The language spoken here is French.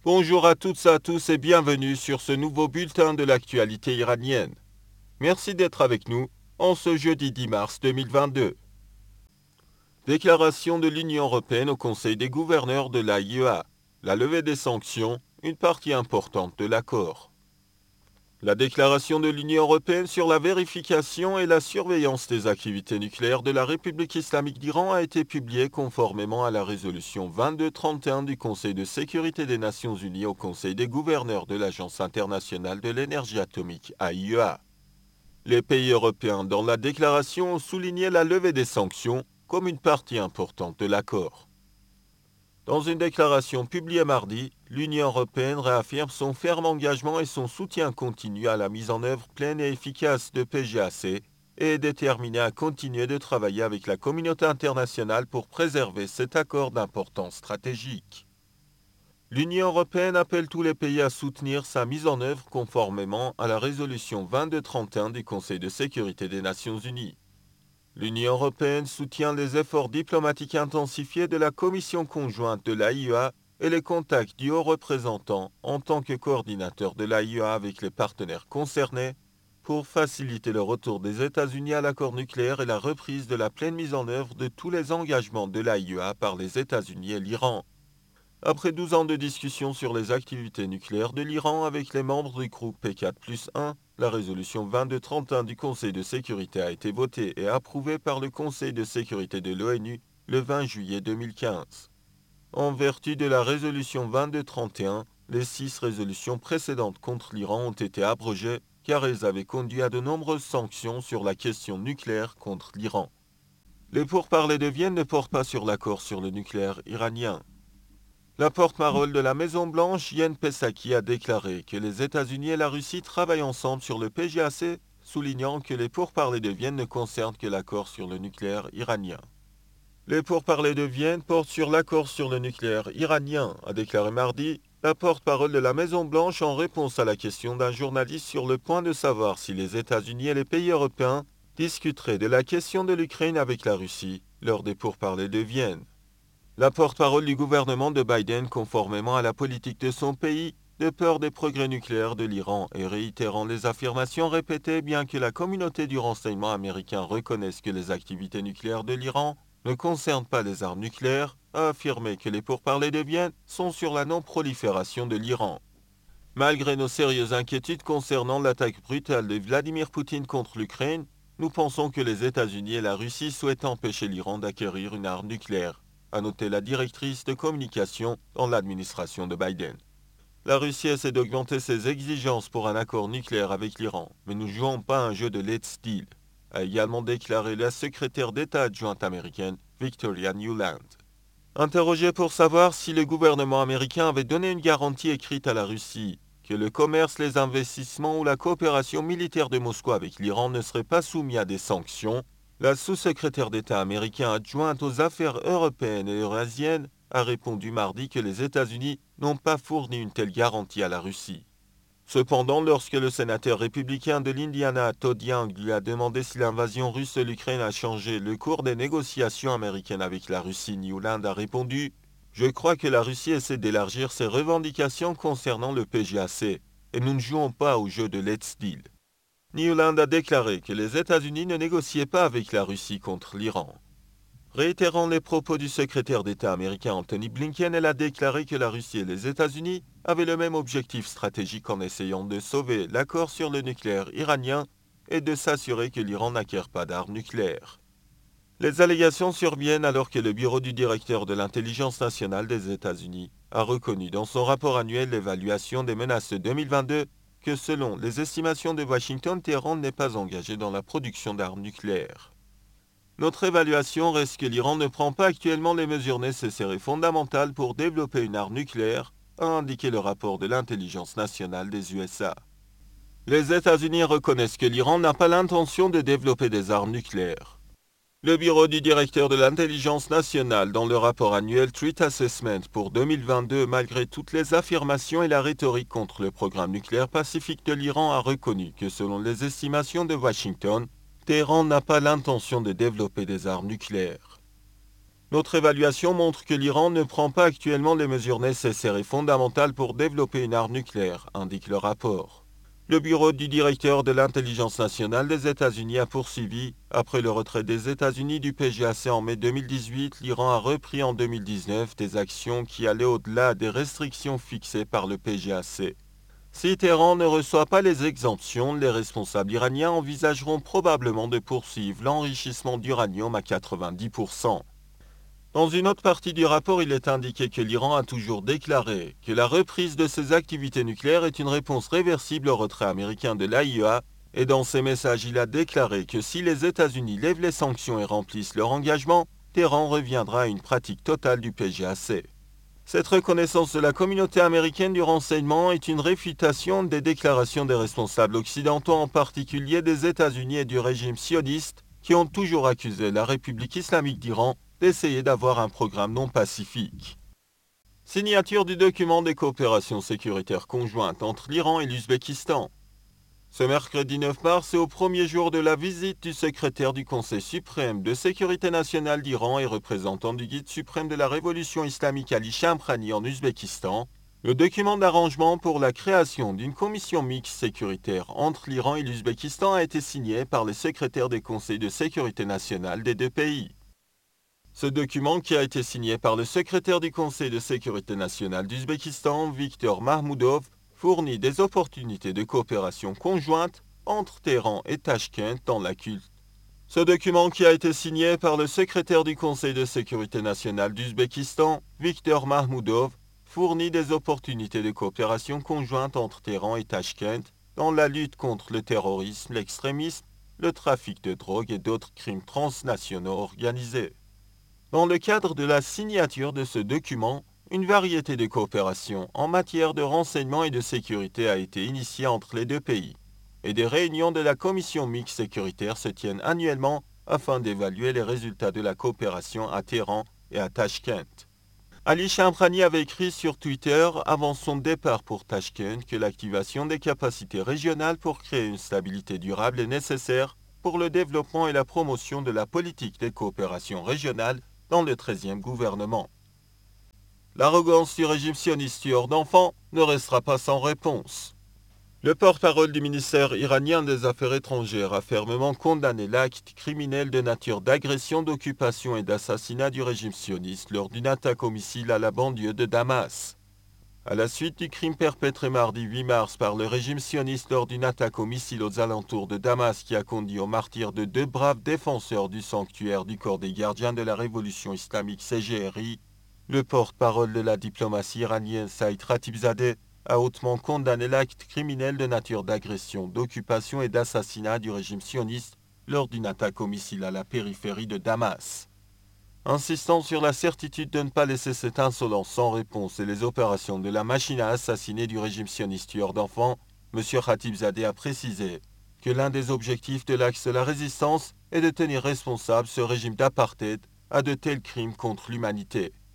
Bonjour à toutes et à tous et bienvenue sur ce nouveau bulletin de l'actualité iranienne. Merci d'être avec nous en ce jeudi 10 mars 2022. Déclaration de l'Union européenne au Conseil des gouverneurs de l'AIEA. La levée des sanctions, une partie importante de l'accord. La déclaration de l'Union européenne sur la vérification et la surveillance des activités nucléaires de la République islamique d'Iran a été publiée conformément à la résolution 2231 du Conseil de sécurité des Nations unies au Conseil des gouverneurs de l'Agence internationale de l'énergie atomique AIEA. Les pays européens dans la déclaration ont souligné la levée des sanctions comme une partie importante de l'accord. Dans une déclaration publiée mardi, l'Union européenne réaffirme son ferme engagement et son soutien continu à la mise en œuvre pleine et efficace de PGAC et est déterminée à continuer de travailler avec la communauté internationale pour préserver cet accord d'importance stratégique. L'Union européenne appelle tous les pays à soutenir sa mise en œuvre conformément à la résolution 2231 du Conseil de sécurité des Nations unies. L'Union européenne soutient les efforts diplomatiques intensifiés de la Commission conjointe de l'AIEA et les contacts du haut représentant en tant que coordinateur de l'AIEA avec les partenaires concernés pour faciliter le retour des États-Unis à l'accord nucléaire et la reprise de la pleine mise en œuvre de tous les engagements de l'AIEA par les États-Unis et l'Iran. Après 12 ans de discussions sur les activités nucléaires de l'Iran avec les membres du groupe P4+1, la résolution 2231 du Conseil de sécurité a été votée et approuvée par le Conseil de sécurité de l'ONU le 20 juillet 2015. En vertu de la résolution 2231, les 6 résolutions précédentes contre l'Iran ont été abrogées car elles avaient conduit à de nombreuses sanctions sur la question nucléaire contre l'Iran. Les pourparlers de Vienne ne portent pas sur l'accord sur le nucléaire iranien. La porte-parole de la Maison-Blanche, Jen Psaki, a déclaré que les États-Unis et la Russie travaillent ensemble sur le PGAC, soulignant que les pourparlers de Vienne ne concernent que l'accord sur le nucléaire iranien. Les pourparlers de Vienne portent sur l'accord sur le nucléaire iranien, a déclaré mardi la porte-parole de la Maison-Blanche en réponse à la question d'un journaliste sur le point de savoir si les États-Unis et les pays européens discuteraient de la question de l'Ukraine avec la Russie lors des pourparlers de Vienne. La porte-parole du gouvernement de Biden, conformément à la politique de son pays, de peur des progrès nucléaires de l'Iran et réitérant les affirmations répétées bien que la communauté du renseignement américain reconnaisse que les activités nucléaires de l'Iran ne concernent pas les armes nucléaires, a affirmé que les pourparlers de Vienne sont sur la non-prolifération de l'Iran. Malgré nos sérieuses inquiétudes concernant l'attaque brutale de Vladimir Poutine contre l'Ukraine, nous pensons que les États-Unis et la Russie souhaitent empêcher l'Iran d'acquérir une arme nucléaire, a noté la directrice de communication dans l'administration de Biden. La Russie essaie d'augmenter ses exigences pour un accord nucléaire avec l'Iran, mais nous ne jouons pas un jeu de let's deal, a également déclaré la secrétaire d'État adjointe américaine Victoria Nuland. Interrogée pour savoir si le gouvernement américain avait donné une garantie écrite à la Russie que le commerce, les investissements ou la coopération militaire de Moscou avec l'Iran ne seraient pas soumis à des sanctions, la sous-secrétaire d'État américaine adjointe aux affaires européennes et eurasiennes a répondu mardi que les États-Unis n'ont pas fourni une telle garantie à la Russie. Cependant, lorsque le sénateur républicain de l'Indiana, Todd Young, lui a demandé si l'invasion russe de l'Ukraine a changé le cours des négociations américaines avec la Russie, Nuland a répondu « Je crois que la Russie essaie d'élargir ses revendications concernant le PGAC, et nous ne jouons pas au jeu de let's deal ». Nuland a déclaré que les États-Unis ne négociaient pas avec la Russie contre l'Iran. Réitérant les propos du secrétaire d'État américain Anthony Blinken, elle a déclaré que la Russie et les États-Unis avaient le même objectif stratégique en essayant de sauver l'accord sur le nucléaire iranien et de s'assurer que l'Iran n'acquiert pas d'armes nucléaires. Les allégations surviennent alors que le bureau du directeur de l'intelligence nationale des États-Unis a reconnu dans son rapport annuel d'évaluation des menaces de 2022 que selon les estimations de Washington, Téhéran n'est pas engagé dans la production d'armes nucléaires. Notre évaluation reste que l'Iran ne prend pas actuellement les mesures nécessaires et fondamentales pour développer une arme nucléaire, a indiqué le rapport de l'intelligence nationale des USA. Les États-Unis reconnaissent que l'Iran n'a pas l'intention de développer des armes nucléaires. Le bureau du directeur de l'intelligence nationale dans le rapport annuel Threat Assessment pour 2022, malgré toutes les affirmations et la rhétorique contre le programme nucléaire pacifique de l'Iran, a reconnu que selon les estimations de Washington, Téhéran n'a pas l'intention de développer des armes nucléaires. Notre évaluation montre que l'Iran ne prend pas actuellement les mesures nécessaires et fondamentales pour développer une arme nucléaire, indique le rapport. Le bureau du directeur de l'intelligence nationale des États-Unis a poursuivi. Après le retrait des États-Unis du PJAC en mai 2018, l'Iran a repris en 2019 des actions qui allaient au-delà des restrictions fixées par le PJAC. Si Téhéran ne reçoit pas les exemptions, les responsables iraniens envisageront probablement de poursuivre l'enrichissement d'uranium à 90%. Dans une autre partie du rapport, il est indiqué que l'Iran a toujours déclaré que la reprise de ses activités nucléaires est une réponse réversible au retrait américain de l'AIEA, et dans ses messages, il a déclaré que si les États-Unis lèvent les sanctions et remplissent leur engagement, Téhéran reviendra à une pratique totale du PJAC. Cette reconnaissance de la communauté américaine du renseignement est une réfutation des déclarations des responsables occidentaux, en particulier des États-Unis et du régime sioniste, qui ont toujours accusé la République islamique d'Iran d'essayer d'avoir un programme non pacifique. Signature du document des coopérations sécuritaires conjointes entre l'Iran et l'Ouzbékistan. Ce mercredi 9 mars est au premier jour de la visite du secrétaire du Conseil suprême de sécurité nationale d'Iran et représentant du guide suprême de la révolution islamique Ali Shamkhani en Ouzbékistan, le document d'arrangement pour la création d'une commission mixte sécuritaire entre l'Iran et l'Ouzbékistan a été signé par les secrétaires des conseils de sécurité nationale des deux pays. Ce document, qui a été signé par le secrétaire du Conseil de sécurité nationale d'Ouzbékistan, Viktor Mahmoudov, fournit des opportunités de coopération conjointe entre Téhéran et Tachkent dans la culte. Ce document, qui a été signé par le secrétaire du Conseil de sécurité nationale d'Ouzbékistan, Viktor Mahmoudov, fournit des opportunités de coopération conjointe entre Téhéran et Tachkent dans la lutte contre le terrorisme, l'extrémisme, le trafic de drogue et d'autres crimes transnationaux organisés. Dans le cadre de la signature de ce document, une variété de coopérations en matière de renseignement et de sécurité a été initiée entre les deux pays, et des réunions de la commission mixte sécuritaire se tiennent annuellement afin d'évaluer les résultats de la coopération à Téhéran et à Tachkent. Ali Shamkhani avait écrit sur Twitter avant son départ pour Tachkent que l'activation des capacités régionales pour créer une stabilité durable est nécessaire pour le développement et la promotion de la politique des coopérations régionales dans le 13e gouvernement. L'arrogance du régime sioniste tueur d'enfants ne restera pas sans réponse. Le porte-parole du ministère iranien des Affaires étrangères a fermement condamné l'acte criminel de nature d'agression, d'occupation et d'assassinat du régime sioniste lors d'une attaque au missile à la banlieue de Damas. À la suite du crime perpétré mardi 8 mars par le régime sioniste lors d'une attaque au missile aux alentours de Damas qui a conduit au martyre de deux braves défenseurs du sanctuaire du corps des gardiens de la révolution islamique CGRI, le porte-parole de la diplomatie iranienne Saïd Khatibzadeh a hautement condamné l'acte criminel de nature d'agression, d'occupation et d'assassinat du régime sioniste lors d'une attaque au missile à la périphérie de Damas. Insistant sur la certitude de ne pas laisser cette insolence sans réponse et les opérations de la machine à assassiner du régime sioniste tueur d'enfants, M. Khatibzadeh a précisé que l'un des objectifs de l'axe de la résistance est de tenir responsable ce régime d'apartheid à de tels crimes contre l'humanité.